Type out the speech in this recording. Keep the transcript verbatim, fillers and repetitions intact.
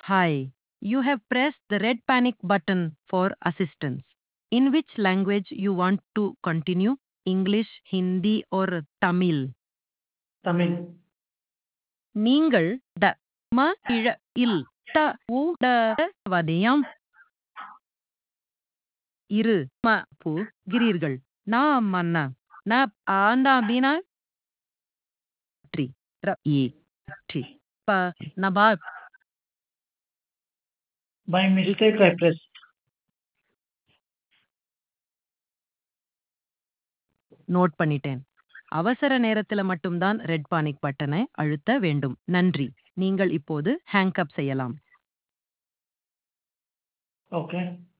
Hi. You have pressed the red panic button for assistance. In which language you want to continue? English, Hindi or Tamil? Tamil. நீங்கள் ட ம இழ இல் த உ ட வதயம் இரு ம பு கிரீர்கள் நா மன்ன ந ஆந்தா பீனா ட்ரி ர ஏ ட்ரி ப நபா By mistake I pressed. Note பண்ணிட்டேன். அவசர நேரத்துல மட்டும்தான் ரெட் பானிக் பட்டனை அழுத்த வேண்டும். நன்றி. நீங்கள் இப்போது ஹேங் அப் செய்யலாம். Okay.